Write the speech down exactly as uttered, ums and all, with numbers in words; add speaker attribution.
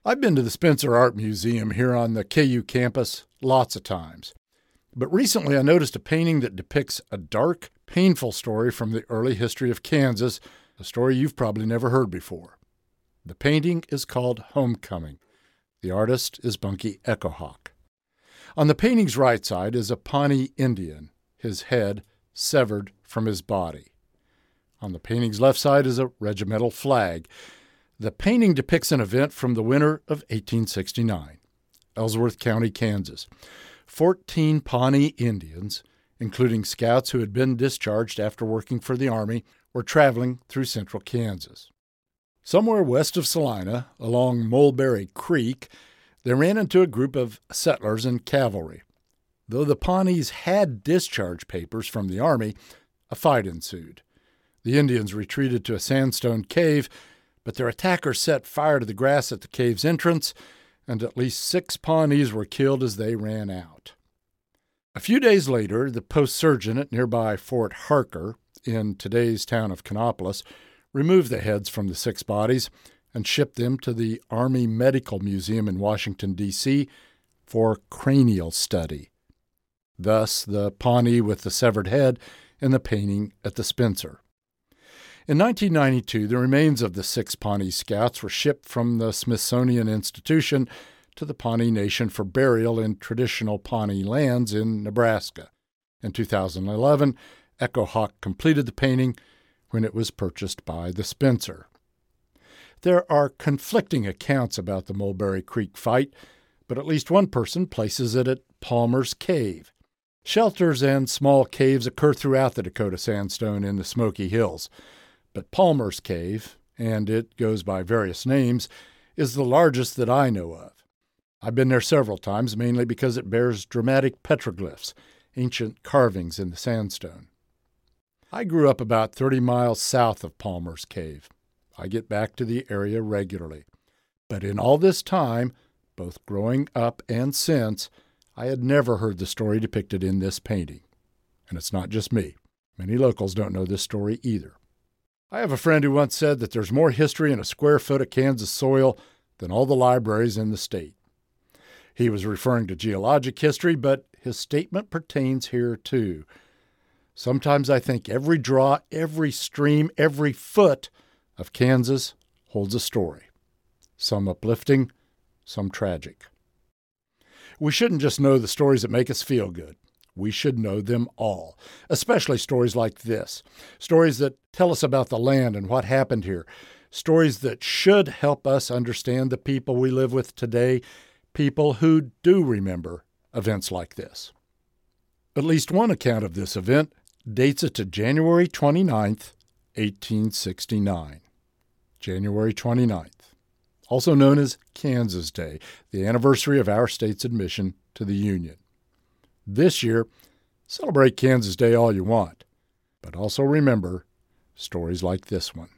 Speaker 1: I've been to the Spencer Art Museum here on the K U campus lots of times. But recently I noticed a painting that depicts a dark, painful story from the early history of Kansas, a story you've probably never heard before. The painting is called Homecoming. The artist is Bunky Echohawk. On the painting's right side is a Pawnee Indian, his head severed from his body. On the painting's left side is a regimental flag. The painting depicts an event from the winter of eighteen sixty-nine, Ellsworth County, Kansas. Fourteen Pawnee Indians, including scouts who had been discharged after working for the Army, were traveling through central Kansas. Somewhere west of Salina, along Mulberry Creek, they ran into a group of settlers and cavalry. Though the Pawnees had discharge papers from the Army, a fight ensued. The Indians retreated to a sandstone cave, but their attackers set fire to the grass at the cave's entrance, and at least six Pawnees were killed as they ran out. A few days later, the post surgeon at nearby Fort Harker, in today's town of Kannapolis, removed the heads from the six bodies and shipped them to the Army Medical Museum in Washington, D C for cranial study. Thus, the Pawnee with the severed head in the painting at the Spencer. In nineteen ninety-two, the remains of the six Pawnee scouts were shipped from the Smithsonian Institution to the Pawnee Nation for burial in traditional Pawnee lands in Nebraska. In two thousand eleven, Echohawk completed the painting when it was purchased by the Spencer. There are conflicting accounts about the Mulberry Creek fight, but at least one person places it at Palmer's Cave. Shelters and small caves occur throughout the Dakota Sandstone in the Smoky Hills. But Palmer's Cave, and it goes by various names, is the largest that I know of. I've been there several times, mainly because it bears dramatic petroglyphs, ancient carvings in the sandstone. I grew up about thirty miles south of Palmer's Cave. I get back to the area regularly. But in all this time, both growing up and since, I had never heard the story depicted in this painting. And it's not just me. Many locals don't know this story either. I have a friend who once said that there's more history in a square foot of Kansas soil than all the libraries in the state. He was referring to geologic history, but his statement pertains here too. Sometimes I think every draw, every stream, every foot of Kansas holds a story. Some uplifting, some tragic. We shouldn't just know the stories that make us feel good. We should know them all, especially stories like this, stories that tell us about the land and what happened here, stories that should help us understand the people we live with today, people who do remember events like this. At least one account of this event dates it to January twenty-ninth, eighteen sixty-nine. January twenty-ninth, also known as Kansas Day, the anniversary of our state's admission to the Union. This year, celebrate Kansas Day all you want, but also remember stories like this one.